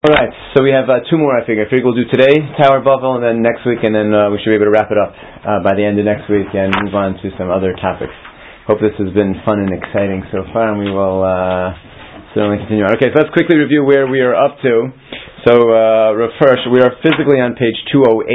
Alright, so we have two more, I figure we'll do today, Tower of Babel, and then next week, and then we should be able to wrap it up by the end of next week and move on to some other topics. Hope this has been fun and exciting so far, and we will certainly continue on. Okay, so let's quickly review where we are up to. So, first, we are physically on page 208.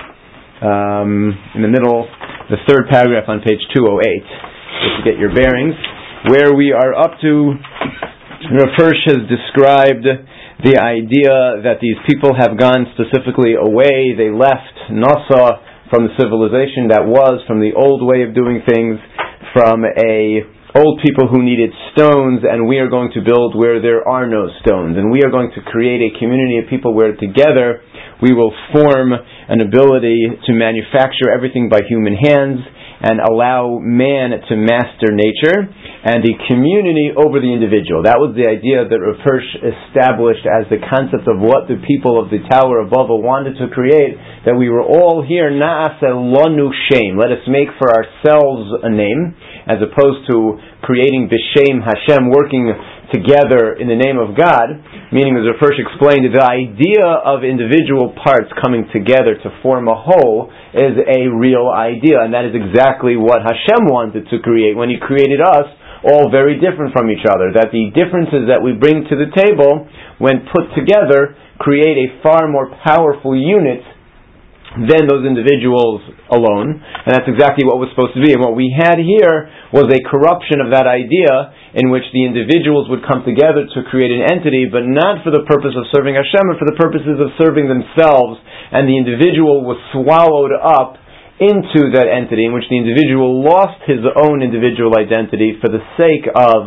In the middle, the third paragraph on page 208, just to get your bearings. Where we are up to, First has described the idea that these people have gone specifically away. They left Nasa from the civilization that was, from the old way of doing things, from old people who needed stones, and we are going to build where there are no stones. And we are going to create a community of people where together we will form an ability to manufacture everything by human hands and allow man to master nature and the community over the individual. That was the idea that Rav Hirsch established as the concept of what the people of the Tower of Babel wanted to create, that we were all here, na'aseh lanu shem, let us make for ourselves a name, as opposed to creating b'shem Hashem, working together in the name of God, meaning, as Rav Hirsch explained, the idea of individual parts coming together to form a whole is a real idea, and that is exactly what Hashem wanted to create when He created us, all very different from each other, that the differences that we bring to the table, when put together, create a far more powerful unit than those individuals alone, and that's exactly what was supposed to be. And what we had here was a corruption of that idea, in which the individuals would come together to create an entity, but not for the purpose of serving Hashem, but for the purposes of serving themselves, and the individual was swallowed up into that entity, in which the individual lost his own individual identity for the sake of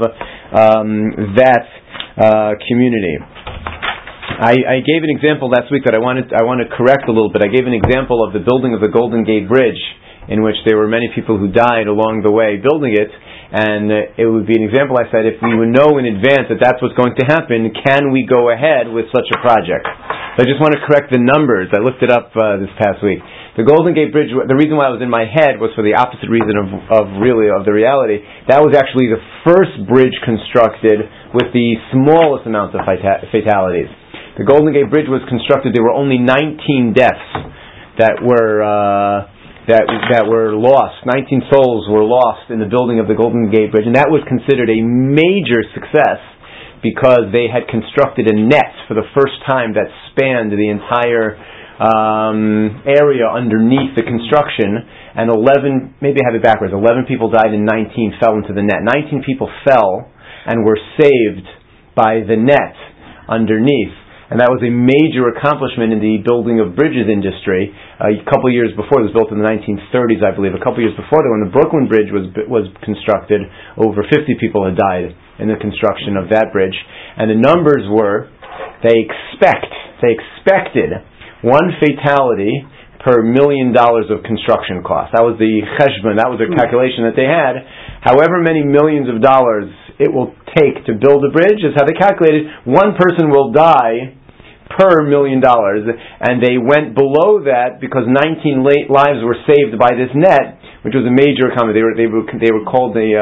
that community. I gave an example last week that I want to correct a little bit. I gave an example of the building of the Golden Gate Bridge, in which there were many people who died along the way building it, and it would be an example. I said, if we would know in advance that that's what's going to happen, can we go ahead with such a project? So I just want to correct the numbers. I looked it up this past week. The Golden Gate Bridge, the reason why it was in my head was for the opposite reason of the reality. That was actually the first bridge constructed with the smallest amount of fatalities. The Golden Gate Bridge was constructed, there were only 19 deaths that were lost. 19 souls were lost in the building of the Golden Gate Bridge, and that was considered a major success because they had constructed a net for the first time that spanned the entire area underneath the construction, and 11 people died and 19 fell into the net. 19 people fell and were saved by the net underneath. And that was a major accomplishment in the building of bridges industry. A couple years before, it was built in the 1930s, I believe. A couple years before that, when the Brooklyn Bridge was constructed, over 50 people had died in the construction of that bridge. And the numbers were, they expected one fatality per $1 million of construction cost. That was the cheshbon, that was the calculation that they had. However many millions of dollars it will take to build a bridge is how they calculated. One person will die per $1 million, and they went below that because 19 lives were saved by this net, which was a major accomplishment. They were called the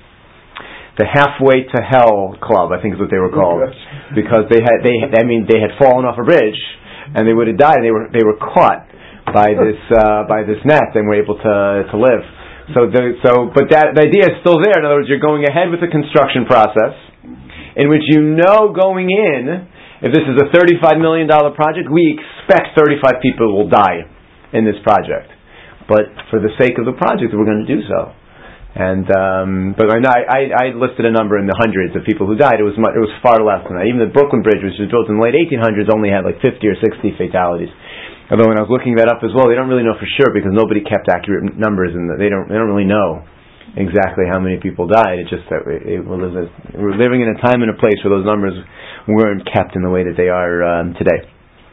Halfway to Hell Club, I think is what they were called, because they had fallen off a bridge and they would have died. And they were caught by this net and were able to live. But the idea is still there. In other words, you're going ahead with the construction process, in which going in, if this is a $35 million project, we expect 35 people will die in this project. But for the sake of the project, we're going to do so. And but I listed a number in the hundreds of people who died. It was far less than that. Even the Brooklyn Bridge, which was built in the late 1800s, only had like 50 or 60 fatalities. Although when I was looking that up as well, they don't really know for sure because nobody kept accurate numbers, and they don't really know exactly how many people died. It's just that we're living in a time and a place where those numbers weren't kept in the way that they are today.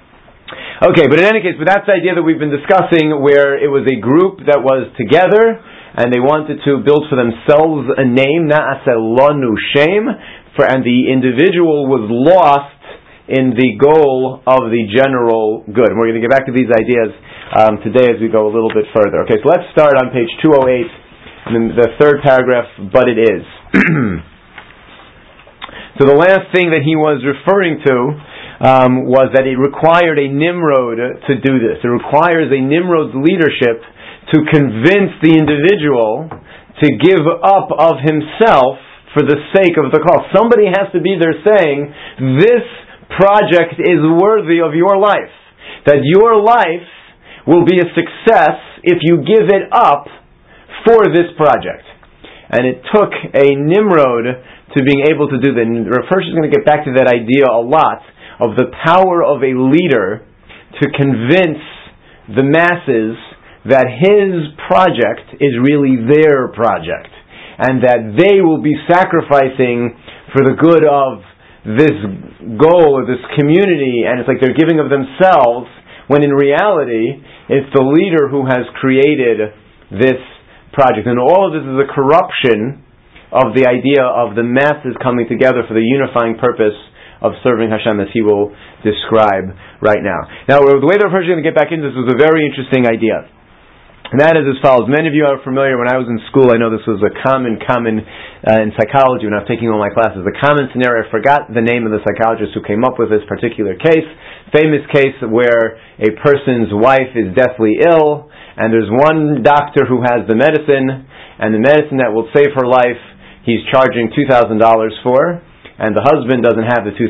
Okay, but in any case, that's the idea that we've been discussing, where it was a group that was together and they wanted to build for themselves a name, na'aseh lanu shem, and the individual was lost in the goal of the general good. And we're going to get back to these ideas today as we go a little bit further. Okay, so let's start on page 208, and then the third paragraph, but it is. So the last thing that he was referring to was that it required a Nimrod to do this. It requires a Nimrod's leadership to convince the individual to give up of himself for the sake of the cause. Somebody has to be there saying, this project is worthy of your life. That your life will be a success if you give it up for this project. And it took a Nimrod to being able to do that. And Rav Hirsch is going to get back to that idea a lot, of the power of a leader to convince the masses that his project is really their project, and that they will be sacrificing for the good of this goal or this community, and it's like they're giving of themselves, when in reality it's the leader who has created this project. And all of this is a corruption of the idea of the masses coming together for the unifying purpose of serving Hashem, as he will describe right now. Now, the way that we're going to get back into this was a very interesting idea. And that is as follows. Many of you are familiar, when I was in school, I know this was a common in psychology when I was taking all my classes, the common scenario, I forgot the name of the psychologist who came up with this particular case, famous case where a person's wife is deathly ill, and there's one doctor who has the medicine, and the medicine that will save her life, he's charging $2,000 for, and the husband doesn't have the $2,000,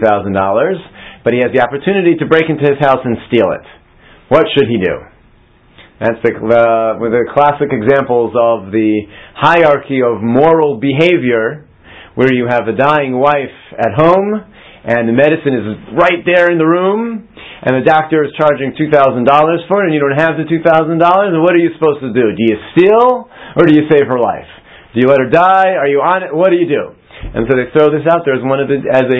but he has the opportunity to break into his house and steal it. What should he do? That's one of the classic examples of the hierarchy of moral behavior, where you have a dying wife at home, and the medicine is right there in the room, and the doctor is charging $2,000 for it, and you don't have the $2,000, and what are you supposed to do? Do you steal, or do you save her life? Do you let her die? Are you on it? What do you do? And so they throw this out there as one of the as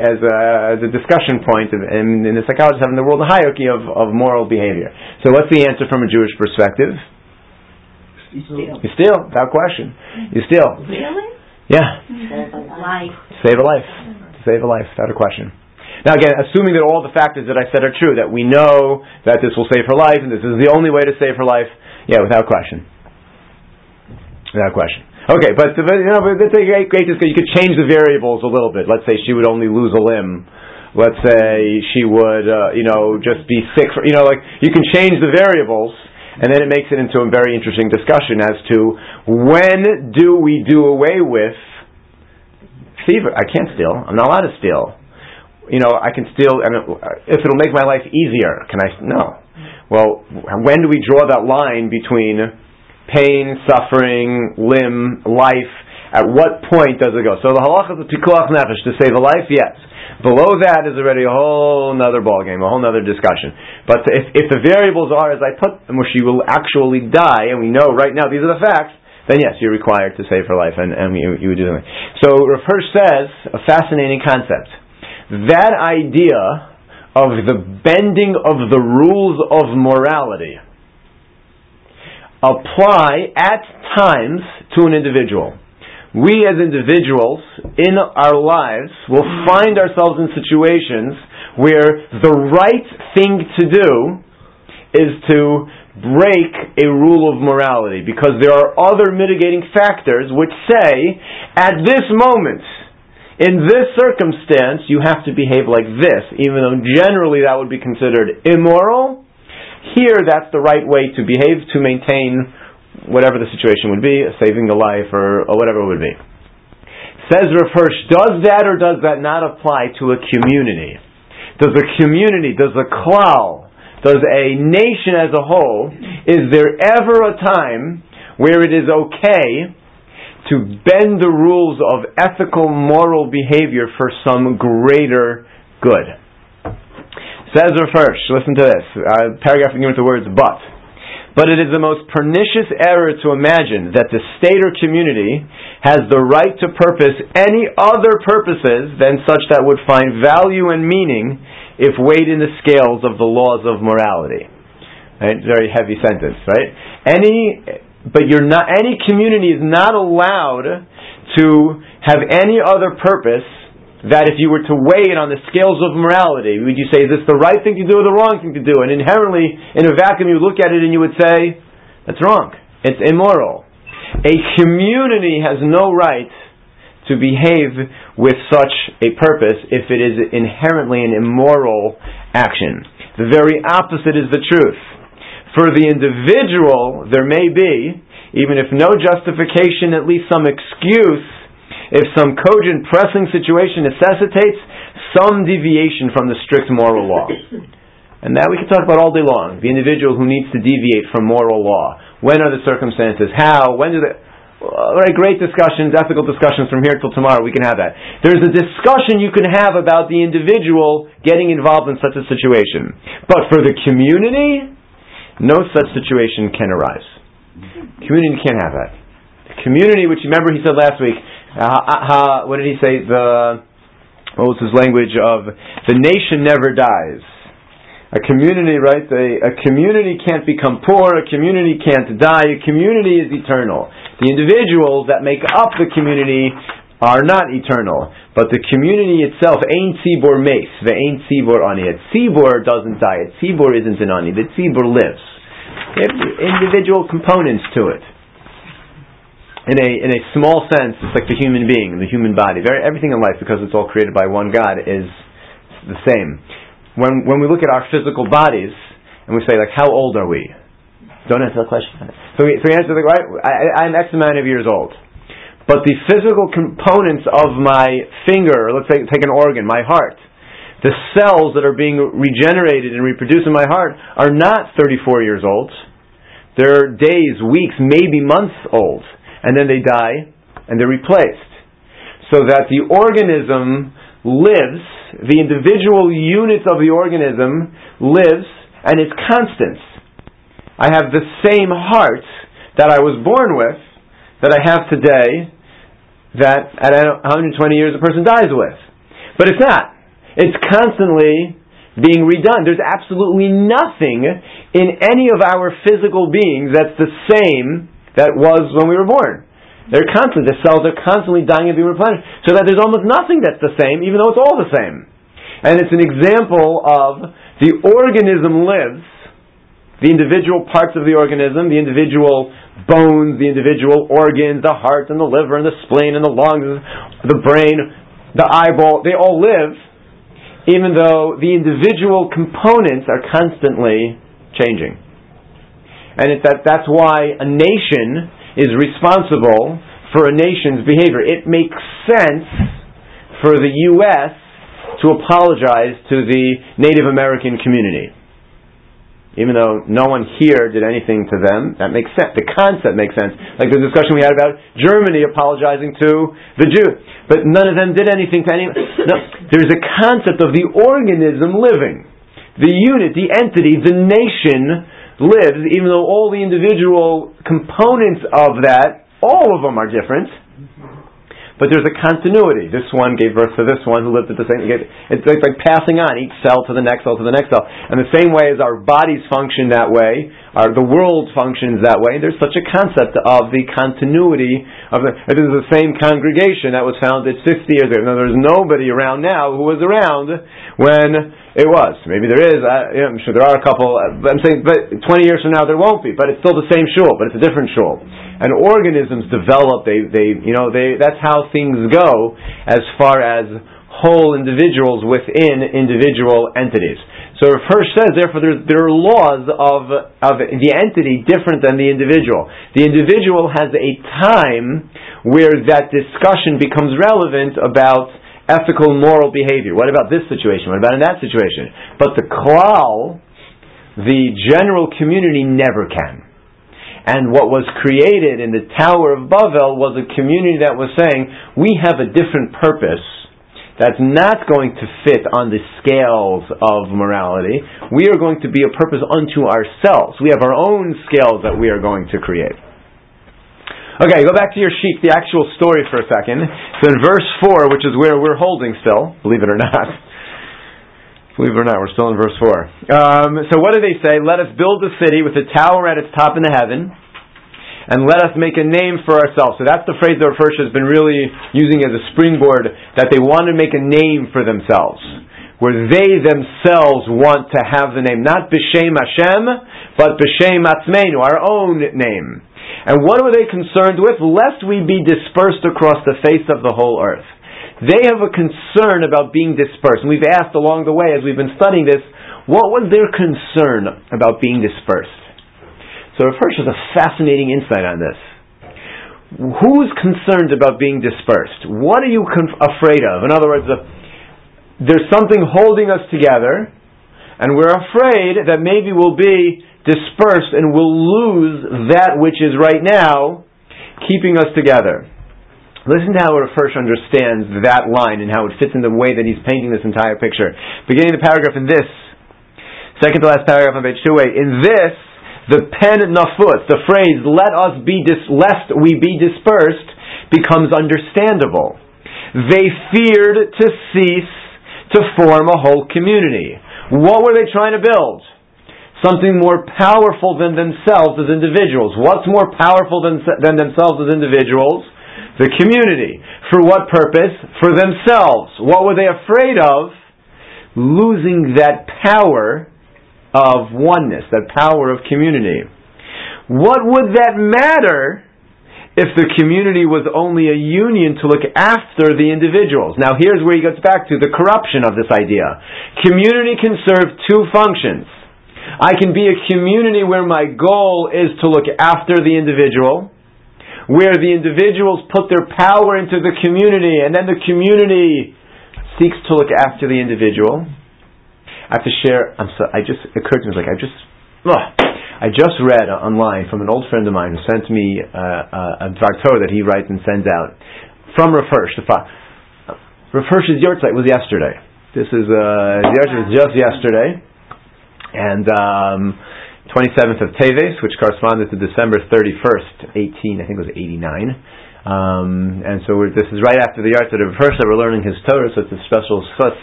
a discussion point in the psychologists having the world the hierarchy of moral behavior. So what's the answer from a Jewish perspective? You steal. You steal, without question. You steal. Really? Yeah. Save a life. Save a life. Save a life, without a question. Now again, assuming that all the factors that I said are true, that we know that this will save her life, and this is the only way to save her life, yeah, without question. Without question. Okay, but that's a great discussion. You could change the variables a little bit. Let's say she would only lose a limb. Let's say she would, just be sick. You can change the variables, and then it makes it into a very interesting discussion as to when do we do away with fever. I can't steal. I'm not allowed to steal. I can steal, if it'll make my life easier. Can I? No. Well, when do we draw that line between pain, suffering, limb, life? At what point does it go? So the halacha is pikuach nefesh, to save a life, yes. Below that is already a whole other ballgame, a whole other discussion. But if the variables are as I put them, where she will actually die, and we know right now these are the facts, then yes, you're required to save her life, and you would do that. So Rav Hirsch says, a fascinating concept. That idea of the bending of the rules of morality apply at times to an individual. We as individuals in our lives will find ourselves in situations where the right thing to do is to break a rule of morality, because there are other mitigating factors which say, at this moment, in this circumstance, you have to behave like this, even though generally that would be considered immoral. Here, that's the right way to behave to maintain whatever the situation would be, saving a life or whatever it would be. Says Rav Hirsch, does that or does that not apply to a community? Does a community, does a klal, does a nation as a whole, is there ever a time where it is okay to bend the rules of ethical, moral behavior for some greater good? Says Rav Hirsch, listen to this, paragraph beginning with the words, but it is the most pernicious error to imagine that the state or community has the right to purpose any other purposes than such that would find value and meaning if weighed in the scales of the laws of morality. Right? Very heavy sentence, right? Any community is not allowed to have any other purpose that if you were to weigh it on the scales of morality, would you say, is this the right thing to do or the wrong thing to do? And inherently, in a vacuum, you would look at it and you would say, that's wrong. It's immoral. A community has no right to behave with such a purpose if it is inherently an immoral action. The very opposite is the truth. For the individual, there may be, even if no justification, at least some excuse, if some cogent, pressing situation necessitates some deviation from the strict moral law. And that we can talk about all day long. The individual who needs to deviate from moral law. When are the circumstances? How? When do they... great discussions, ethical discussions from here till tomorrow. We can have that. There's a discussion you can have about the individual getting involved in such a situation. But for the community, no such situation can arise. Community can't have that. The community, which remember he said last week, what did he say? What was his language of the nation never dies. A community, right? A community can't become poor. A community can't die. A community is eternal. The individuals that make up the community are not eternal, but the community itself, ein tzibor meis, ve'ein tzibor ani. A tzibor doesn't die. A tzibor isn't an ani. The tzibor lives. They have individual components to it. In a small sense, it's like the human being, the human body. Everything in life, because it's all created by one God, is the same. When we look at our physical bodies and we say, like, how old are we? Don't answer the question. So we answer, I'm X amount of years old. But the physical components of my finger, let's say, take an organ, my heart, the cells that are being regenerated and reproduced in my heart are not 34 years old. They're days, weeks, maybe months old. And then they die and they're replaced. So that the organism lives, the individual units of the organism lives, and it's constant. I have the same heart that I was born with, that I have today, that at 120 years a person dies with. But it's not. It's constantly being redone. There's absolutely nothing in any of our physical beings that's the same that was when we were born. They're constant. The cells are constantly dying and being replenished. So that there's almost nothing that's the same, even though it's all the same. And it's an example of the organism lives, the individual parts of the organism, the individual bones, the individual organs, the heart and the liver and the spleen and the lungs, the brain, the eyeball, they all live, even though the individual components are constantly changing. And that's why a nation is responsible for a nation's behavior. It makes sense for the U.S. to apologize to the Native American community. Even though no one here did anything to them, that makes sense. The concept makes sense. Like the discussion we had about Germany apologizing to the Jews. But none of them did anything to anyone. No, there's a concept of the organism living. The unit, the entity, the nation lives, even though all the individual components of that, all of them are different. But there's a continuity. This one gave birth to this one who lived at the same... It's like passing on each cell to the next cell to the next cell. And the same way as our bodies function that way, the world functions that way, there's such a concept of the continuity of the... It is the same congregation that was founded 60 years ago. Now, there's nobody around now who was around when it was. Maybe there is. I'm sure there are a couple. I'm saying, but 20 years from now there won't be. But it's still the same shul, but it's a different shul. And organisms develop. That's how things go as far as whole individuals within individual entities. So Rav Hirsch says, therefore, there are laws of the entity different than the individual. The individual has a time where that discussion becomes relevant about ethical, moral behavior. What about this situation? What about in that situation? But the klal, the general community, never can. And what was created in the Tower of Babel was a community that was saying, we have a different purpose that's not going to fit on the scales of morality. We are going to be a purpose unto ourselves. We have our own scales that we are going to create. Okay, go back to your sheet, the actual story for a second. So in verse 4, which is where we're holding still, believe it or not. Believe it or not, we're still in verse 4. So what do they say? Let us build a city with a tower at its top in the heaven, and let us make a name for ourselves. So that's the phrase that Rav Hirsch has been really using as a springboard, that they want to make a name for themselves, where they themselves want to have the name, not B'Shem Hashem, but B'Shem Atzmeinu, our own name. And what are they concerned with? Lest we be dispersed across the face of the whole earth. They have a concern about being dispersed. And we've asked along the way as we've been studying this, what was their concern about being dispersed? So Rav Hirsch has a fascinating insight on this. Who's concerned about being dispersed? What are you afraid of? In other words, there's something holding us together, and we're afraid that maybe we'll be dispersed and we'll lose that which is right now keeping us together. Listen to how Rav Hirsch understands that line and how it fits in the way that he's painting this entire picture. Beginning the paragraph in this, second to last paragraph on page 2a, in this, the pen nafut, the phrase, lest we be dispersed, becomes understandable. They feared to cease to form a whole community. What were they trying to build? Something more powerful than themselves as individuals. What's more powerful than themselves as individuals? The community. For what purpose? For themselves. What were they afraid of? Losing that power of oneness, that power of community. What would that matter if the community was only a union to look after the individuals? Now here's where he gets back to the corruption of this idea. Community can serve two functions. I can be a community where my goal is to look after the individual, where the individuals put their power into the community, and then the community seeks to look after the individual. I have to share. It occurred to me, I just read online from an old friend of mine who sent me a Dvar Torah that he writes and sends out from Rav Hirsch. Rav Hirsch's yahrzeit was yesterday. This is the yahrzeit was just yesterday, and 27th of Teves, which corresponded to December 31st, I think it was 89. And so this is right after the yahrzeit of Rav Hirsch that we're learning his Torah, so it's a special schus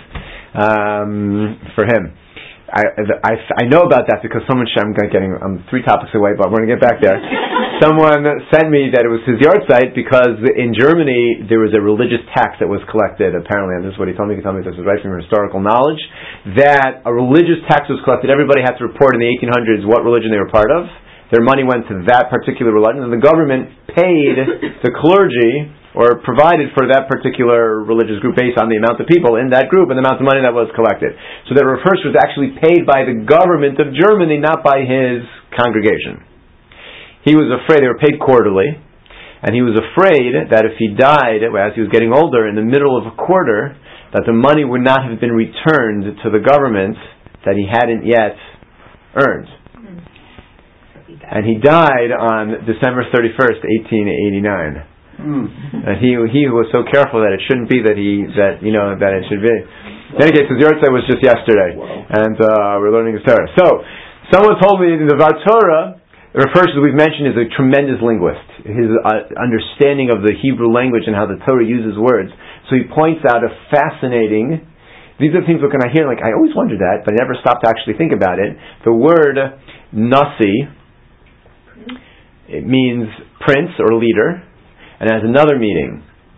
for him. I know about that because I'm 3 topics away, but we're going to get back there. Someone sent me that it was his yahrzeit because in Germany there was a religious tax that was collected, apparently, and this is what he told me this is right from historical knowledge, that a religious tax was collected. Everybody had to report in the 1800s what religion they were part of. Their money went to that particular religion, and the government paid the clergy or provided for that particular religious group based on the amount of people in that group and the amount of money that was collected. So that Rav Hirsch was actually paid by the government of Germany, not by his congregation. He was afraid, they were paid quarterly, and he was afraid that if he died, as he was getting older, in the middle of a quarter, that the money would not have been returned to the government that he hadn't yet earned. And he died on December 31st, 1889. And he who was so careful that it shouldn't be that it should be. In any case, his yahrzeit was just yesterday, and we're learning his Torah. So, someone told me the Dvar Torah, Rav Hirsch, as we've mentioned, is a tremendous linguist. His understanding of the Hebrew language and how the Torah uses words. So he points out a fascinating. These are things that when I hear, I always wondered that, but I never stopped to actually think about it. The word nasi, it means prince or leader. And it has another meaning.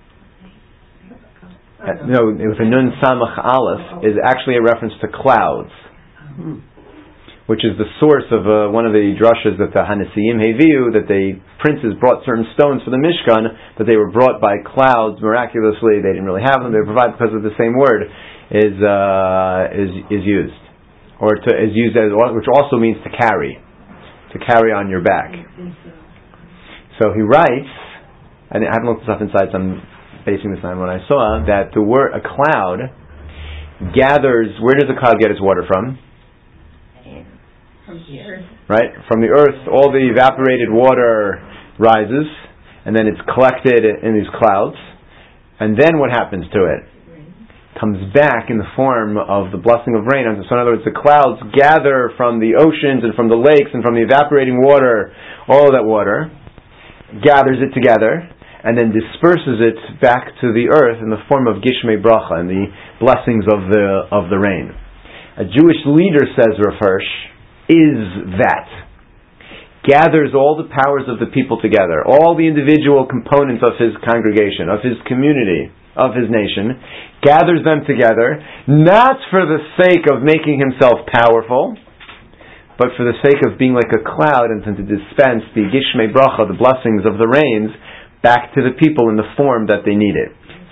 With a nun samach aleph is actually a reference to clouds, which is the source of one of the drushes that the Hanesiim Heviu, that the princes brought certain stones for the Mishkan, that they were brought by clouds miraculously. They didn't really have them. They were provided because of the same word is used, is used as, which also means to carry on your back. So he writes. And I haven't looked this up inside, so I'm basing this on what I saw, that the word, a cloud, gathers, where does a cloud get its water from? From the earth. Right? From the earth, all the evaporated water rises, and then it's collected in these clouds, and then what happens to it? Comes back in the form of the blessing of rain. So in other words, the clouds gather from the oceans and from the lakes and from the evaporating water, all of that water, gathers it together, and then disperses it back to the earth in the form of Gishmei Bracha, and the blessings of the rain. A Jewish leader, says Rav Hirsch, is that. Gathers all the powers of the people together, all the individual components of his congregation, of his community, of his nation, gathers them together, not for the sake of making himself powerful, but for the sake of being like a cloud and to dispense the Gishmei Bracha, the blessings of the rains, back to the people in the form that they need it. So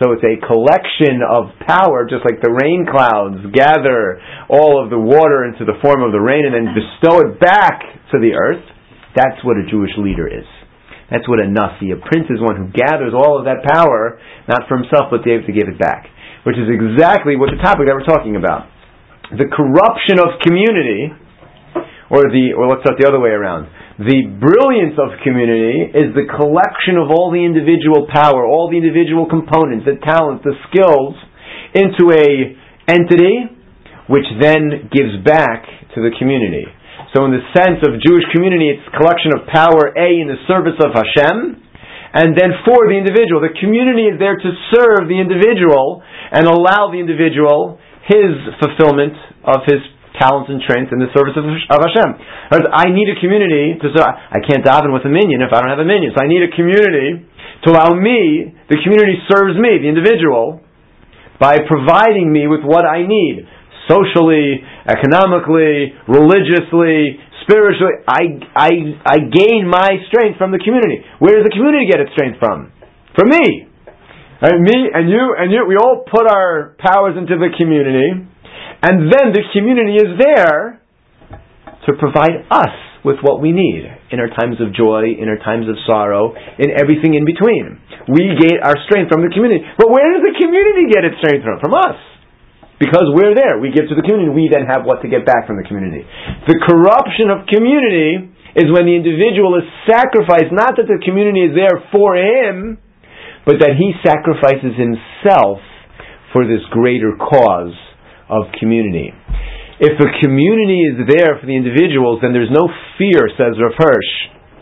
So it's a collection of power, just like the rain clouds gather all of the water into the form of the rain and then bestow it back to the earth. That's what a Jewish leader is. That's what a Nasi, a prince, is one who gathers all of that power, not for himself, but to be able to give it back. Which is exactly what the topic that we're talking about. The corruption of community, or let's start the other way around. The brilliance of community is the collection of all the individual power, all the individual components, the talents, the skills, into a entity, which then gives back to the community. So in the sense of Jewish community, it's a collection of power, in the service of Hashem, and then for the individual. The community is there to serve the individual and allow the individual his fulfillment of his talents and strengths in the service of Hashem. I need a community to serve. I can't daven with a minion if I don't have a minion. So I need a community to allow me, the community serves me, the individual, by providing me with what I need. Socially, economically, religiously, spiritually, I gain my strength from the community. Where does the community get its strength from? From me. Right? Me and you, we all put our powers into the community, and then the community is there to provide us with what we need in our times of joy, in our times of sorrow, in everything in between. We get our strength from the community. But where does the community get its strength from? From us. Because we're there. We give to the community. We then have what to get back from the community. The corruption of community is when the individual is sacrificed, not that the community is there for him, but that he sacrifices himself for this greater cause of community. If a community is there for the individuals, then there's no fear, says Rav Hirsch,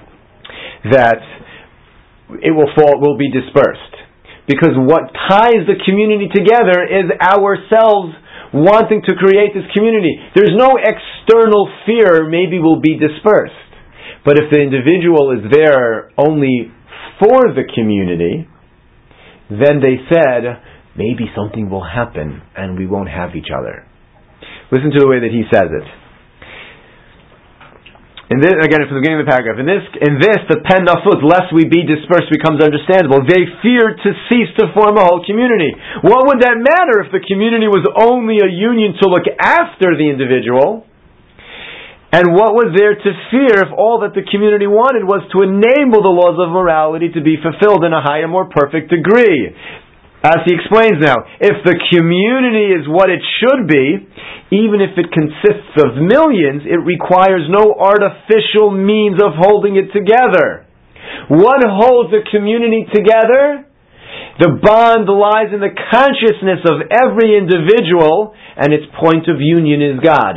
that it will be dispersed. Because what ties the community together is ourselves wanting to create this community. There's no external fear maybe will be dispersed. But if the individual is there only for the community, then they said, maybe something will happen and we won't have each other. Listen to the way that he says it. And this, again, from the beginning of the paragraph, in this, the pen nafut, lest we be dispersed, becomes understandable. They feared to cease to form a whole community. What would that matter if the community was only a union to look after the individual? And what was there to fear if all that the community wanted was to enable the laws of morality to be fulfilled in a higher, more perfect degree? As he explains now, if the community is what it should be, even if it consists of millions, it requires no artificial means of holding it together. What holds the community together? The bond lies in the consciousness of every individual, and its point of union is God.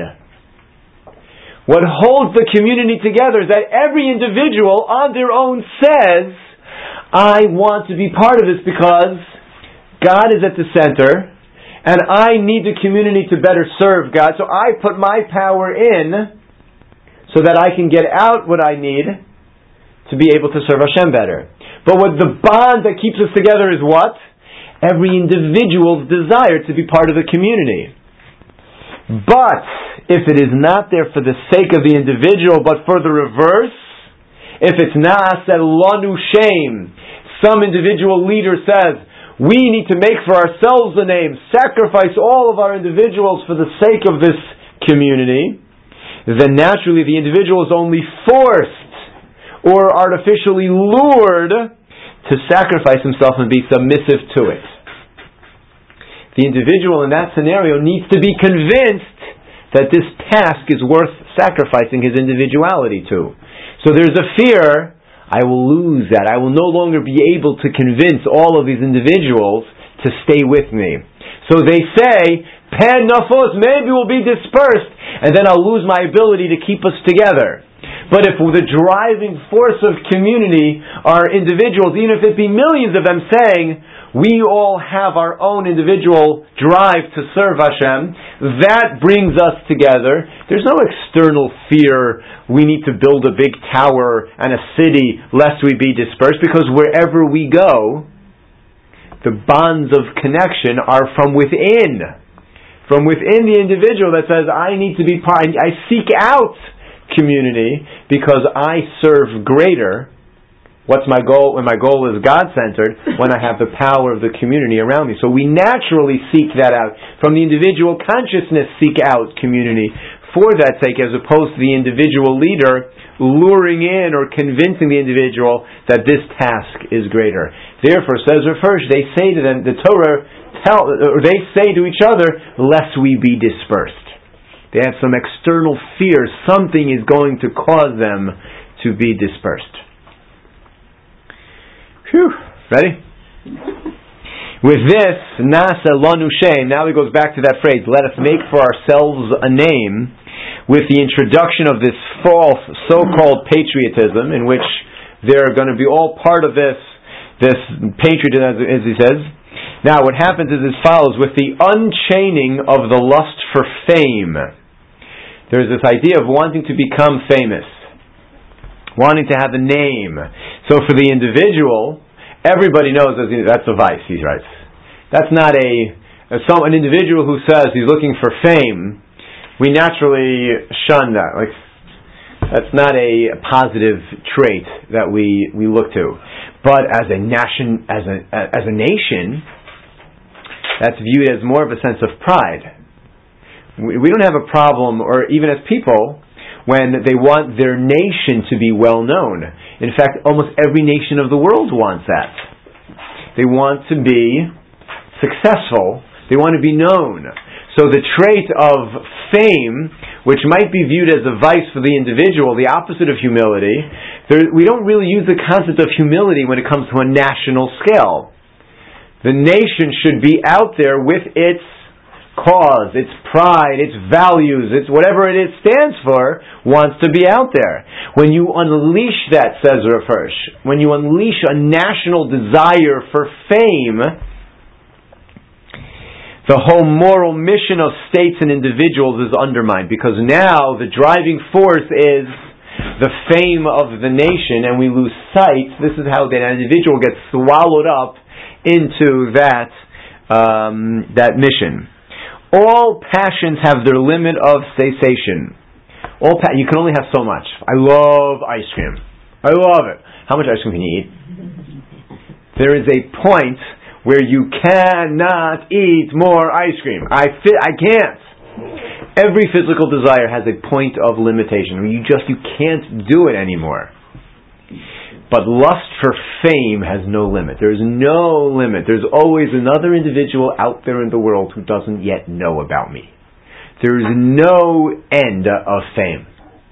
What holds the community together is that every individual on their own says, I want to be part of this because God is at the center, and I need the community to better serve God, so I put my power in so that I can get out what I need to be able to serve Hashem better. But what the bond that keeps us together is what? Every individual's desire to be part of the community. But if it is not there for the sake of the individual, but for the reverse, if it's na'aseh lanu shem, some individual leader says, we need to make for ourselves a name, sacrifice all of our individuals for the sake of this community, then naturally the individual is only forced or artificially lured to sacrifice himself and be submissive to it. The individual in that scenario needs to be convinced that this task is worth sacrificing his individuality to. So there's a fear, I will lose that. I will no longer be able to convince all of these individuals to stay with me. So they say, pen nafos, maybe we'll be dispersed, and then I'll lose my ability to keep us together. But if the driving force of community are individuals, even if it be millions of them saying, we all have our own individual drive to serve Hashem, that brings us together. There's no external fear, we need to build a big tower and a city lest we be dispersed, because wherever we go, the bonds of connection are from within. From within the individual that says, I need to be part, I seek out community because I serve greater What's my goal? When my goal is God-centered, when I have the power of the community around me. So we naturally seek that out. From the individual consciousness, seek out community for that sake, as opposed to the individual leader luring in or convincing the individual that this task is greater. Therefore, says Rav Hirsch, they say to them, the Torah they say to each other, lest we be dispersed. They have some external fear. Something is going to cause them to be dispersed. Phew. Ready? With this, Nasa Lanu Shem, now he goes back to that phrase, let us make for ourselves a name, with the introduction of this false so-called patriotism, in which they're going to be all part of this patriotism, as he says. Now, what happens is as follows, with the unchaining of the lust for fame, there's this idea of wanting to become famous, wanting to have a name. So for the individual, everybody knows that's a vice, he writes. That's not an individual who says he's looking for fame. We naturally shun that. That's not a positive trait that we look to. But as a nation, that's viewed as more of a sense of pride. We don't have a problem, or even as people, when they want their nation to be well known. In fact, almost every nation of the world wants that. They want to be successful. They want to be known. So the trait of fame, which might be viewed as a vice for the individual, the opposite of humility, we don't really use the concept of humility when it comes to a national scale. The nation should be out there with its cause, its pride, its values, its whatever it stands for, wants to be out there. When you unleash that, says Rav Hirsch, when you unleash a national desire for fame, the whole moral mission of states and individuals is undermined, because now the driving force is the fame of the nation, and we lose sight. This is how that individual gets swallowed up into that mission. All passions have their limit of cessation. You can only have so much. I love ice cream. I love it. How much ice cream can you eat? There is a point where you cannot eat more ice cream. I can't. Every physical desire has a point of limitation. You can't do it anymore. But lust for fame has no limit. There's no limit. There's always another individual out there in the world who doesn't yet know about me. There is no end of fame.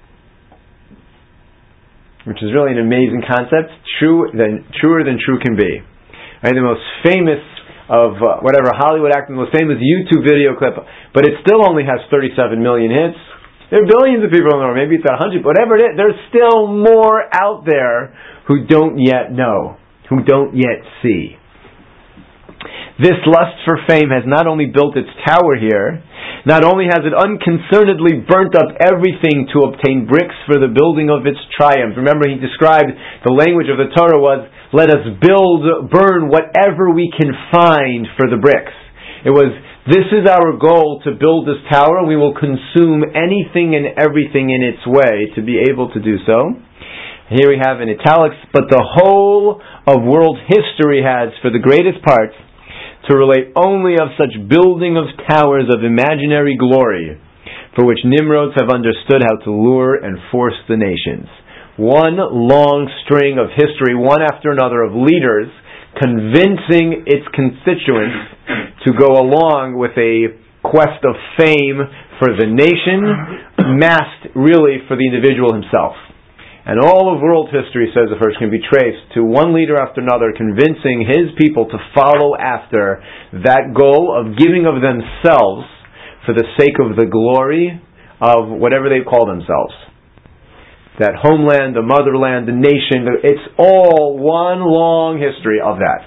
Which is really an amazing concept. Truer than true can be. Right? The most famous of Hollywood actor, the most famous YouTube video clip, but it still only has 37 million hits. There are billions of people in the world, maybe it's 100, whatever it is, there's still more out there who don't yet know, who don't yet see. This lust for fame has not only built its tower here, not only has it unconcernedly burnt up everything to obtain bricks for the building of its triumph. Remember, he described the language of the Torah was, let us burn whatever we can find for the bricks. It was, this is our goal, to build this tower, and we will consume anything and everything in its way to be able to do so. Here we have in italics, but the whole of world history has, for the greatest part, to relate only of such building of towers of imaginary glory, for which Nimrods have understood how to lure and force the nations. One long string of history, one after another, of leaders convincing its constituents to go along with a quest of fame for the nation, masked really for the individual himself. And all of world history, says the first, can be traced to one leader after another convincing his people to follow after that goal of giving of themselves for the sake of the glory of whatever they call themselves. That homeland, the motherland, the nation, it's all one long history of that.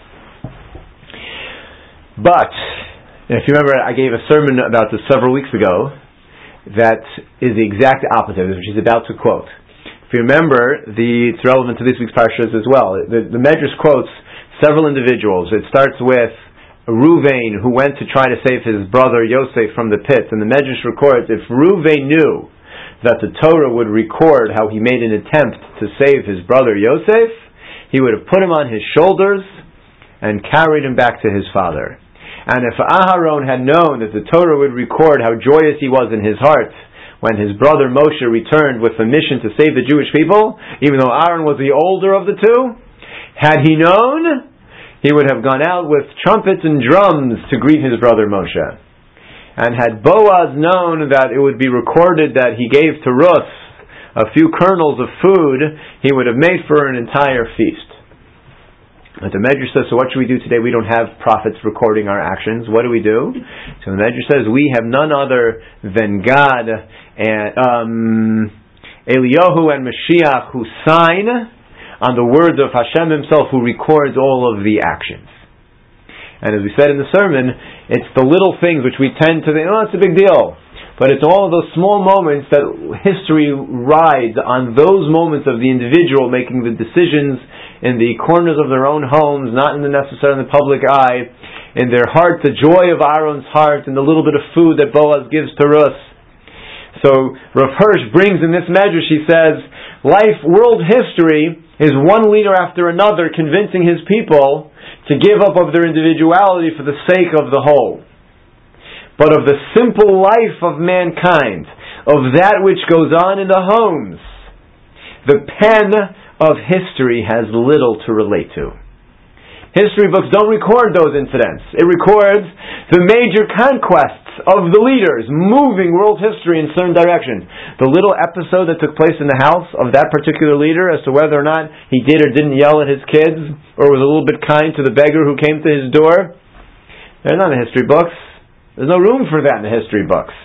But, if you remember, I gave a sermon about this several weeks ago that is the exact opposite, which he's about to quote. If you remember, it's relevant to this week's parashas as well. The Medrash quotes several individuals. It starts with Ruvain, who went to try to save his brother Yosef from the pit. And the Medrash records, if Ruvain knew that the Torah would record how he made an attempt to save his brother Yosef, he would have put him on his shoulders and carried him back to his father. And if Aharon had known that the Torah would record how joyous he was in his heart when his brother Moshe returned with the mission to save the Jewish people, even though Aaron was the older of the two, had he known, he would have gone out with trumpets and drums to greet his brother Moshe. And had Boaz known that it would be recorded that he gave to Ruth a few kernels of food, he would have made for her an entire feast. But the Medrash says, so what should we do today? We don't have prophets recording our actions. What do? So the Medrash says, we have none other than God and Eliyahu and Mashiach who sign on the words of Hashem himself, who records all of the actions. And as we said in the sermon, it's the little things which we tend to think, oh, it's a big deal. But it's all of those small moments that history rides on, those moments of the individual making the decisions in the corners of their own homes, not in the necessarily in the public eye, in their heart, the joy of Aaron's heart, and the little bit of food that Boaz gives to Ruth. So Rav Hirsch brings in this medrash, he says, world history is one leader after another convincing his people to give up of their individuality for the sake of the whole. But of the simple life of mankind, of that which goes on in the homes, the pen of history has little to relate to. History books don't record those incidents. It records the major conquests of the leaders moving world history in a certain direction. The little episode that took place in the house of that particular leader as to whether or not he did or didn't yell at his kids, or was a little bit kind to the beggar who came to his door, they're not in the history books. There's no room for that in the history books.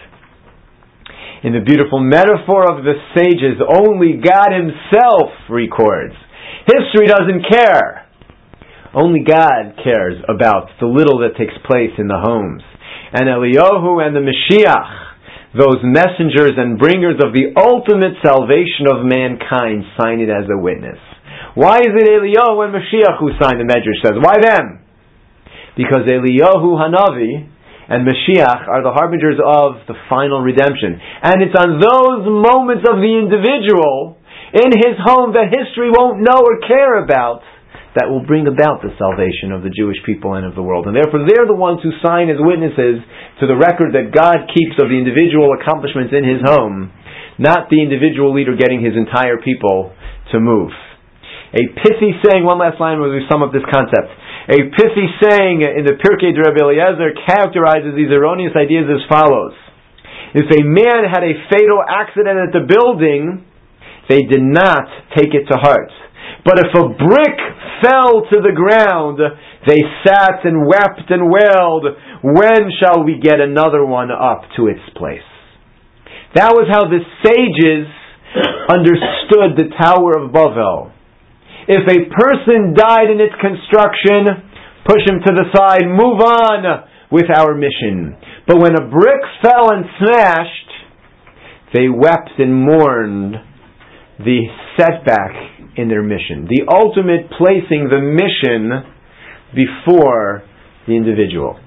In the beautiful metaphor of the sages, only God himself records. History doesn't care. Only God cares about the little that takes place in the homes. And Eliyahu and the Mashiach, those messengers and bringers of the ultimate salvation of mankind, sign it as a witness. Why is it Eliyahu and Mashiach who sign, the Medrash says? Why them? Because Eliyahu Hanavi and Mashiach are the harbingers of the final redemption. And it's on those moments of the individual in his home that history won't know or care about that will bring about the salvation of the Jewish people and of the world. And therefore they're the ones who sign as witnesses to the record that God keeps of the individual accomplishments in his home, not the individual leader getting his entire people to move. A pithy saying, one last line as we sum up this concept. A pithy saying in the Pirkei de Rabbi Eliezer characterizes these erroneous ideas as follows. If a man had a fatal accident at the building, they did not take it to heart. But if a brick fell to the ground, they sat and wept and wailed, when shall we get another one up to its place? That was how the sages understood the Tower of Babel. If a person died in its construction, push him to the side, move on with our mission. But when a brick fell and smashed, they wept and mourned the setback in their mission. The ultimate placing the mission before the individual.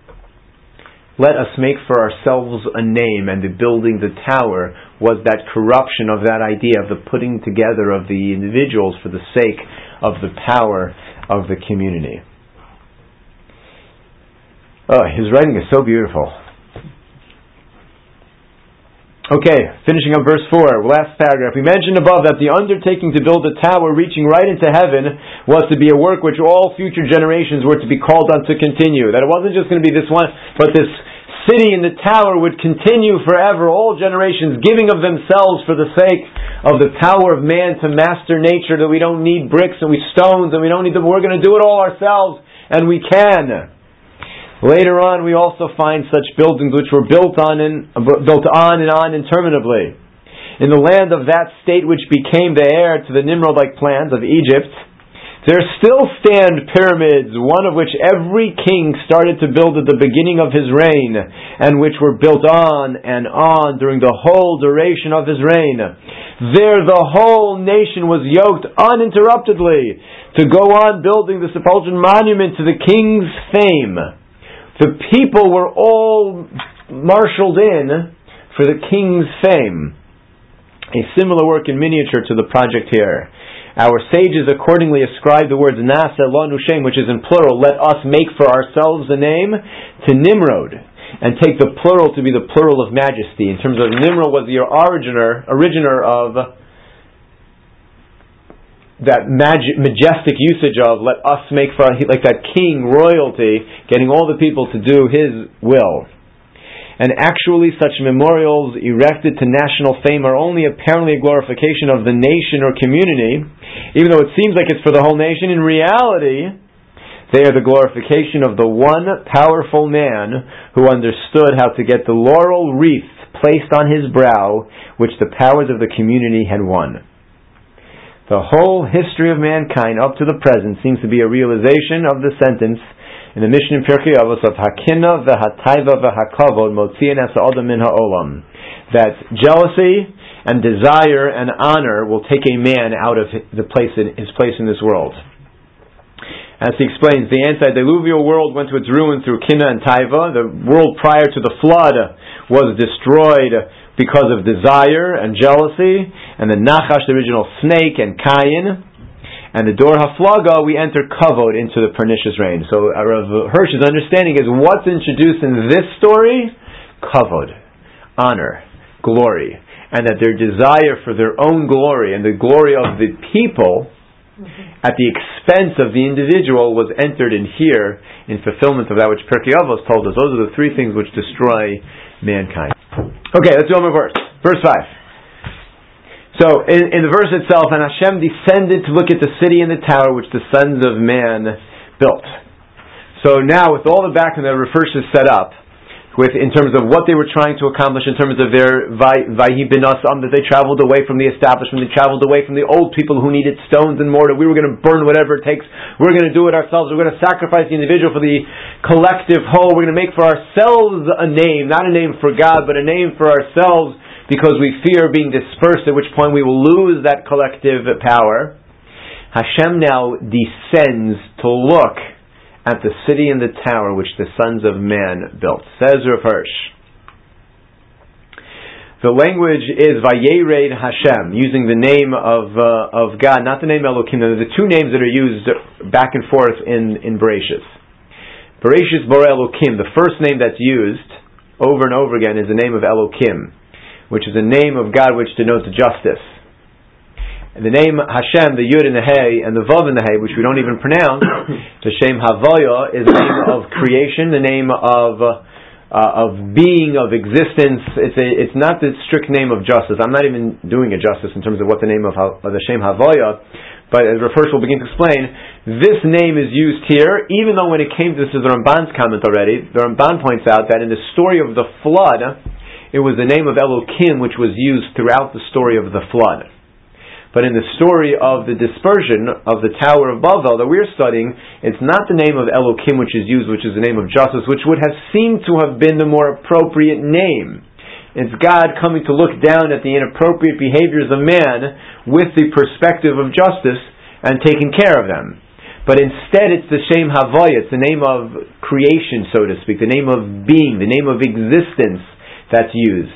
Let us make for ourselves a name, and the building the tower was that corruption of that idea of the putting together of the individuals for the sake of the power of the community. Oh, his writing is so beautiful. Okay, finishing up verse 4, last paragraph. We mentioned above that the undertaking to build a tower reaching right into heaven was to be a work which all future generations were to be called on to continue. That it wasn't just going to be this one, but this city in the tower would continue forever, all generations giving of themselves for the sake of the power of man to master nature, that we don't need bricks and stones and we don't need them. We're going to do it all ourselves, and we can. Later on, we also find such buildings which were built on and on interminably. In the land of that state which became the heir to the Nimrod-like plans of Egypt, there still stand pyramids, one of which every king started to build at the beginning of his reign, and which were built on and on during the whole duration of his reign. There the whole nation was yoked uninterruptedly to go on building the supposed monument to the king's fame. The people were all marshaled in for the king's fame. A similar work in miniature to the project here. Our sages accordingly ascribed the words Na'aseh lanu shem, which is in plural, let us make for ourselves a name, to Nimrod, and take the plural to be the plural of majesty. In terms of Nimrod was the originator of that majestic usage of let us make for, like that king royalty, getting all the people to do his will. And actually such memorials erected to national fame are only apparently a glorification of the nation or community, even though it seems like it's for the whole nation. In reality, they are the glorification of the one powerful man who understood how to get the laurel wreath placed on his brow, which the powers of the community had won. The whole history of mankind up to the present seems to be a realization of the sentence in the Mishnah in Pirkei Avos of Hakina v'hataiva v'hakavod motziin es ha'adam min ha'olam, that jealousy and desire and honor will take a man out of his place in this world. As he explains, the antediluvial world went to its ruin through Kina and Taiva. The world prior to the flood was destroyed because of desire and jealousy, and the Nachash, the original snake, and Cain. And the Dor Haflaga, we enter Kavod into the pernicious reign. So Rav Hirsch's understanding is what's introduced in this story? Kavod, honor, glory. And that their desire for their own glory and the glory of the people at the expense of the individual was entered in here in fulfillment of that which Pirkei Avos told us. Those are the three things which destroy mankind. Okay, let's do one more verse. Verse 5. So, in the verse itself, and Hashem descended to look at the city and the tower which the sons of man built. So now, with all the background that Rav Hirsch has set up, in terms of what they were trying to accomplish, in terms of their Vayhi Binasam, that they traveled away from the establishment, they traveled away from the old people who needed stones and mortar. We were going to burn whatever it takes. We're going to do it ourselves. We're going to sacrifice the individual for the collective whole. We're going to make for ourselves a name, not a name for God, but a name for ourselves, because we fear being dispersed, at which point we will lose that collective power. Hashem now descends to look at the city and the tower which the sons of man built. Says Rav Hirsch, the language is Vayered Hashem, using the name of God, not the name Elokim. There are the two names that are used back and forth in Bereshis. Bereshis Borei Elokim, the first name that's used over and over again is the name of Elokim, which is a name of God which denotes justice. And the name Hashem, the Yud and the Hey, and the Vav and the Hey, which we don't even pronounce, the Shem Havaya, is the name of creation, the name of being, of existence. It's not the strict name of justice. I'm not even doing a justice in terms of what the name of the Shem Havaya, but as Rav Hirsch will begin to explain, this name is used here, even though when it came to, this is the Ramban's comment already, the Ramban points out that in the story of the flood, it was the name of Elokim which was used throughout the story of the flood. But in the story of the dispersion of the Tower of Babel that we're studying, it's not the name of Elokim which is used, which is the name of justice, which would have seemed to have been the more appropriate name. It's God coming to look down at the inappropriate behaviors of man with the perspective of justice and taking care of them. But instead it's the Shem Havaya, it's the name of creation, so to speak, the name of being, the name of existence that's used.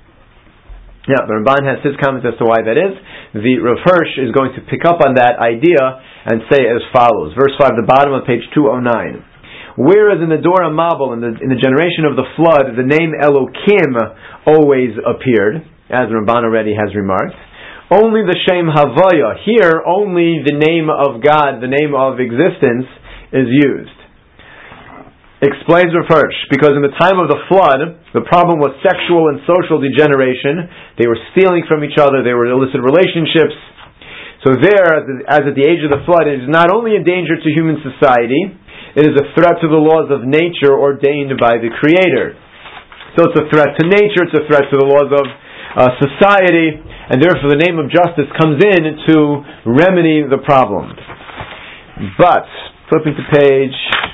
Now, the Ramban has his comments as to why that is. The Rav Hirsch is going to pick up on that idea and say as follows. Verse 5, the bottom of page 209. Whereas in the Dor HaMabul, in the generation of the flood, the name Elokim always appeared, as Ramban already has remarked, only the Shem Havaya, here only the name of God, the name of existence, is used. Explains Rav Hirsch, because in the time of the flood, the problem was sexual and social degeneration. They were stealing from each other, they were illicit relationships. So there, as at the age of the flood, it is not only a danger to human society, it is a threat to the laws of nature ordained by the Creator. So it's a threat to nature, it's a threat to the laws of society, and therefore the name of justice comes in to remedy the problem. But, flipping to page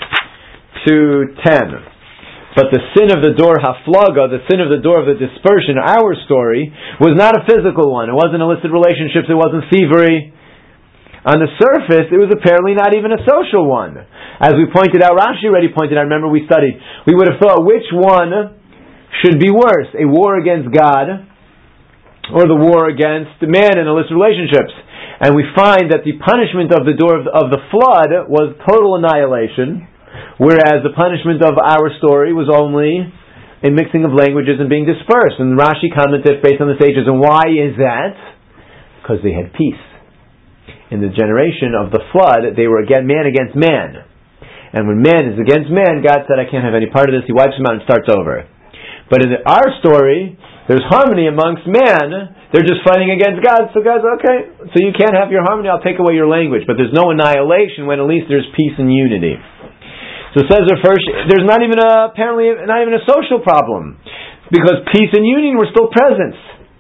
210. But the sin of the Dor Haflaga, the sin of the door of the dispersion, our story, was not a physical one. It wasn't illicit relationships, it wasn't thievery. On the surface, it was apparently not even a social one. As we pointed out, Rashi already pointed out, remember we studied, we would have thought which one should be worse, a war against God or the war against man and illicit relationships. And we find that the punishment of the door of the flood was total annihilation, whereas the punishment of our story was only a mixing of languages and being dispersed. And Rashi commented based on the sages. And why is that? Because they had peace. In the generation of the flood, they were again man against man. And when man is against man, God said, I can't have any part of this. He wipes them out and starts over. But in our story, there's harmony amongst man. They're just fighting against God. So God's okay. So you can't have your harmony. I'll take away your language. But there's no annihilation when at least there's peace and unity. So says the first, there's not even a social problem, because peace and union were still present.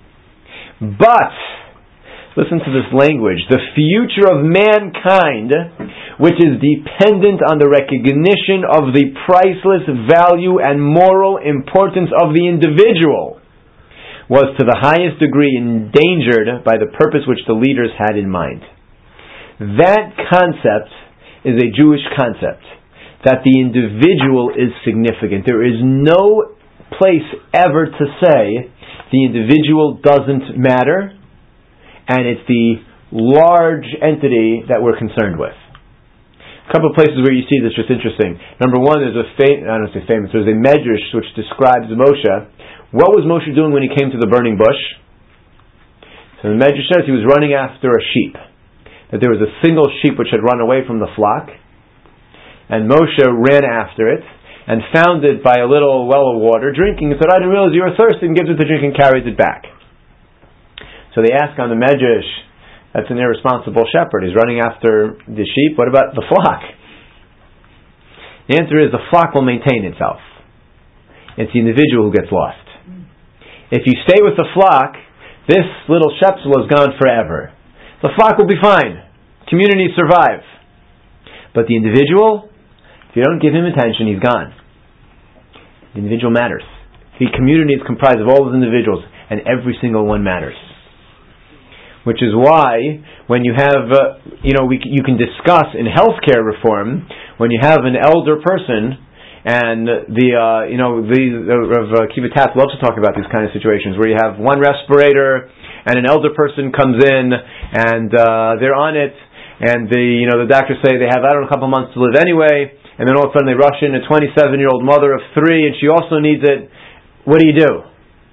But listen to this language: the future of mankind, which is dependent on the recognition of the priceless value and moral importance of the individual, was to the highest degree endangered by the purpose which the leaders had in mind. That concept is a Jewish concept, that the individual is significant. There is no place ever to say the individual doesn't matter, and it's the large entity that we're concerned with. A couple of places where you see this just interesting. Number one, there's there's a medrash which describes Moshe. What was Moshe doing when he came to the burning bush? So the medrash says he was running after a sheep. That there was a single sheep which had run away from the flock, and Moshe ran after it and found it by a little well of water, drinking, and said, I didn't realize you were thirsty, and gives it to drink and carries it back. So they ask on the medrash, that's an irresponsible shepherd. He's running after the sheep. What about the flock? The answer is the flock will maintain itself. It's the individual who gets lost. If you stay with the flock, this little shepsel is gone forever. The flock will be fine. Communities survive. But the individual, if you don't give him attention, he's gone. The individual matters. The community is comprised of all those individuals, and every single one matters. Which is why, when you have, you can discuss in healthcare reform, when you have an elder person, and Rav Akiva Tatz loves to talk about these kind of situations where you have one respirator and an elder person comes in and they're on it, and the doctors say they have a couple months to live anyway, and then all of a sudden they rush in a 27-year-old mother of 3 and she also needs it. What do you do?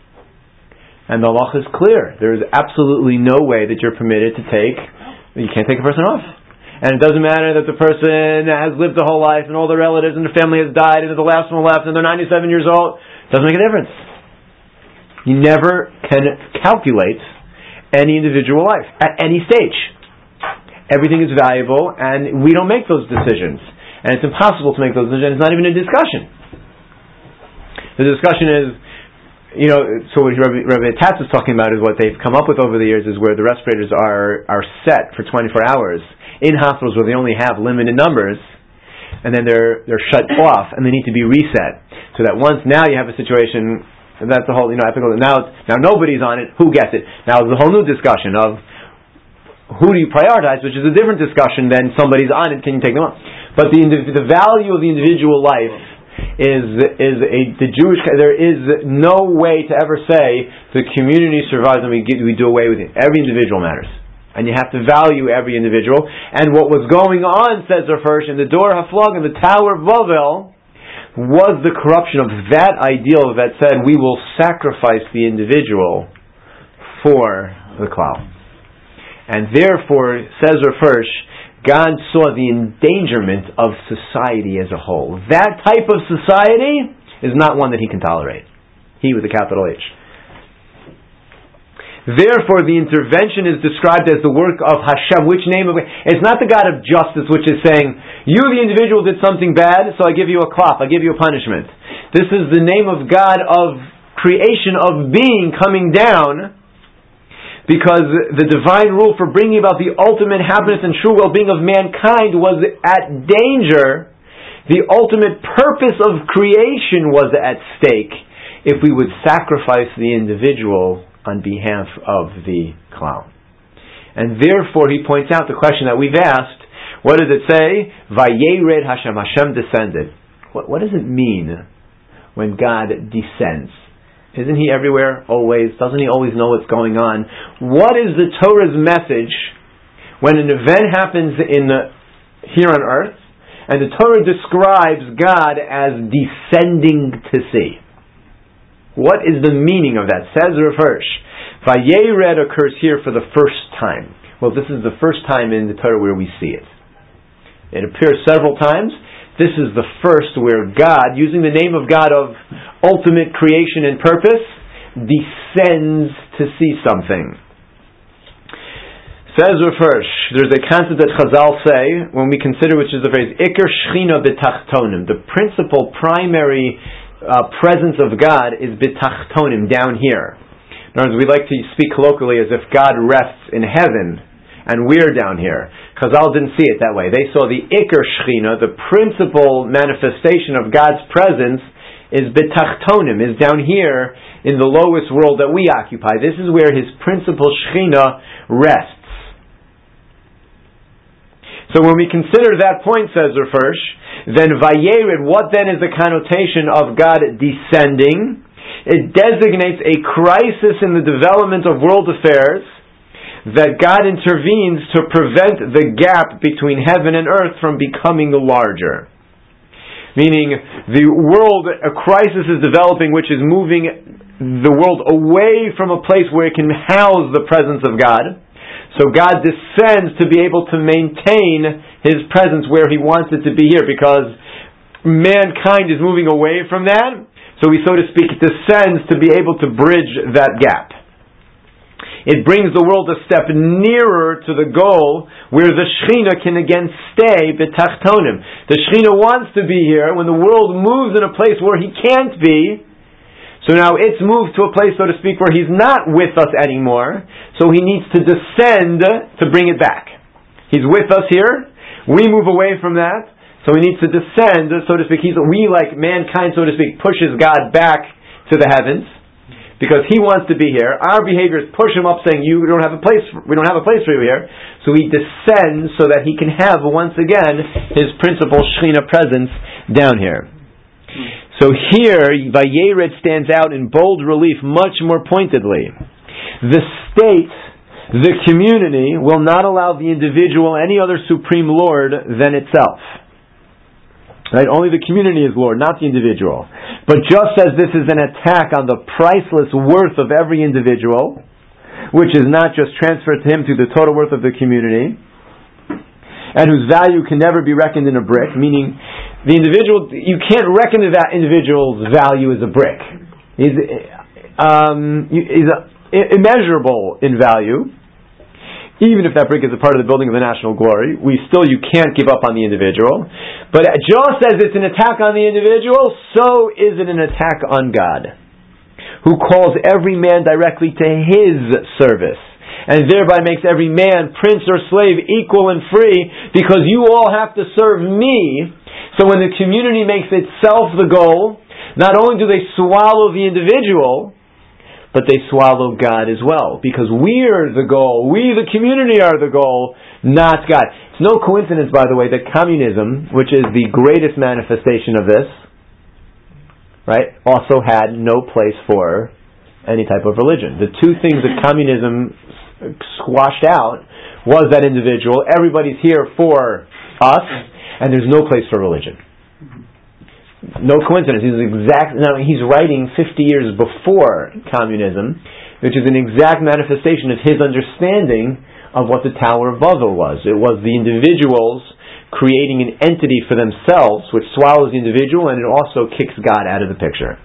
And the halacha is clear. There is absolutely no way that you're permitted to you can't take a person off. And it doesn't matter that the person has lived the whole life and all their relatives and their family has died and the last one left and they're 97 years old. It doesn't make a difference. You never can calculate any individual life at any stage. Everything is valuable and we don't make those decisions. And it's impossible to make those decisions. It's not even a discussion. The discussion is, so what Rabbi Tatz is talking about is what they've come up with over the years is where the respirators are set for 24 hours in hospitals where they only have limited numbers, and then they're shut off and they need to be reset. So that once now you have a situation, and that's the whole ethical. Now nobody's on it. Who gets it? Now there's a whole new discussion of who do you prioritize, which is a different discussion than somebody's on it. Can you take them on? But the value of the individual life the Jewish. There is no way to ever say the community survives and we do away with it. Every individual matters, and you have to value every individual. And what was going on, says the first, in the Dor HaFlag in the Tower of Babel, was the corruption of that ideal that said we will sacrifice the individual for the klal. And therefore, says Rav, God saw the endangerment of society as a whole. That type of society is not one that He can tolerate. He with a capital H. Therefore, the intervention is described as the work of Hashem. Which name of it? It's not the God of justice, which is saying, you, the individual, did something bad, so I give you a klap, I give you a punishment. This is the name of God of creation, of being coming down, because the divine rule for bringing about the ultimate happiness and true well-being of mankind was at danger. The ultimate purpose of creation was at stake if we would sacrifice the individual on behalf of the klal. And therefore he points out the question that we've asked, what does it say? Vayered Hashem, Hashem descended. What does it mean when God descends? Isn't He everywhere, always? Doesn't He always know what's going on? What is the Torah's message when an event happens here on earth, and the Torah describes God as descending to see. What is the meaning of that? Says Rav Hirsch, Vayered occurs here for the first time. Well, this is the first time in the Torah where we see it. It appears several times. This is the first where God, using the name of God of ultimate creation and purpose, descends to see something. Says Rav Hirsch, there's a concept that Chazal say, when we consider, which is the phrase, Iker Shechina B'tachtonim. The principal, primary presence of God is B'tachtonim, down here. In other words, we like to speak colloquially as if God rests in heaven, and we're down here. Chazal didn't see it that way. They saw the Iker Shechina, the principal manifestation of God's presence, is B'tachtonim, is down here in the lowest world that we occupy. This is where His principal Shechina rests. So when we consider that point, says Rav Hirsch, then Vayered, what then is the connotation of God descending? It designates a crisis in the development of world affairs, that God intervenes to prevent the gap between heaven and earth from becoming larger. Meaning, the world, a crisis is developing which is moving the world away from a place where it can house the presence of God. So God descends to be able to maintain His presence where He wants it to be here, because mankind is moving away from that. So He, so to speak, descends to be able to bridge that gap. It brings the world a step nearer to the goal where the Shechina can again stay b'tachtonim. The Shechina wants to be here. When the world moves in a place where He can't be, so now it's moved to a place, so to speak, where He's not with us anymore. So He needs to descend to bring it back. He's with us here. We move away from that. So He needs to descend, so to speak. We, like mankind, so to speak, pushes God back to the heavens because He wants to be here. Our behaviors push Him up, saying, we don't have a place for you here. So He descends so that He can have, once again, His principal Shechina presence down here. So here, Vayered stands out in bold relief much more pointedly. The state, the community, will not allow the individual any other supreme lord than itself. Right? Only the community is lord, not the individual. But just as this is an attack on the priceless worth of every individual, which is not just transferred to him through the total worth of the community, and whose value can never be reckoned in a brick, meaning the individual, you can't reckon that individual's value as a brick. He's immeasurable in value. Even if that brick is a part of the building of the national glory, you can't give up on the individual. But just as it's an attack on the individual, so is it an attack on God, who calls every man directly to His service, and thereby makes every man, prince or slave, equal and free, because you all have to serve me. So when the community makes itself the goal, not only do they swallow the individual, but they swallow God as well, because we're the goal. We, the community, are the goal, not God. It's no coincidence, by the way, that communism, which is the greatest manifestation of this, right, also had no place for any type of religion. The two things that communism squashed out was that individual. Everybody's here for us, and there's no place for religion. No coincidence. He's writing 50 years before communism, which is an exact manifestation of his understanding of what the Tower of Babel was. It was the individuals creating an entity for themselves, which swallows the individual, and it also kicks God out of the picture.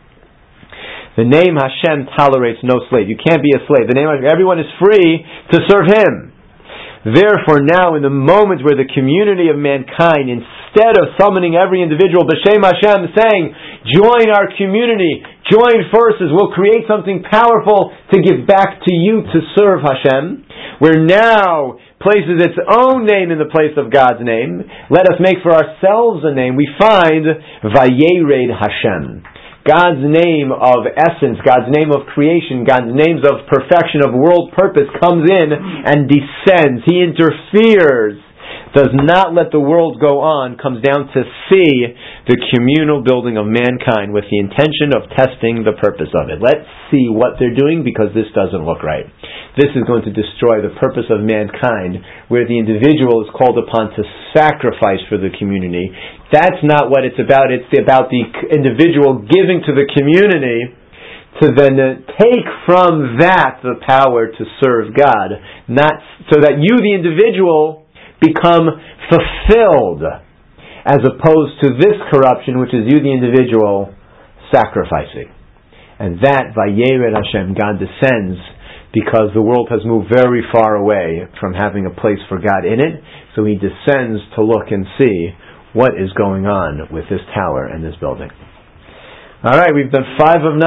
The name Hashem tolerates no slave. You can't be a slave. The name of everyone is free to serve Him. Therefore, now in the moment where the community of mankind, instead of summoning every individual b'shem Hashem, saying, join our community, join forces, we'll create something powerful to give back to you to serve Hashem, where now places its own name in the place of God's name, let us make for ourselves a name, we find Vayered Hashem. God's name of essence, God's name of creation, God's names of perfection, of world purpose comes in and descends. He interferes, does not let the world go on, comes down to see the communal building of mankind with the intention of testing the purpose of it. Let's see what they're doing because this doesn't look right. this is going to destroy the purpose of mankind, where the individual is called upon to sacrifice for the community. That's not what it's about. It's about the individual giving to the community to then take from that the power to serve God, not so that you, the individual, become fulfilled, as opposed to this corruption, which is you, the individual, sacrificing. And that, Vayered Hashem, God descends because the world has moved very far away from having a place for God in it, so He descends to look and see what is going on with this tower and this building. Alright, we've done 5 of 9.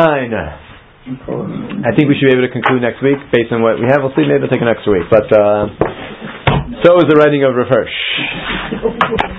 I think we should be able to conclude next week based on what we have. We'll see, maybe we'll take an extra week. But so is the writing of Rav Hirsch.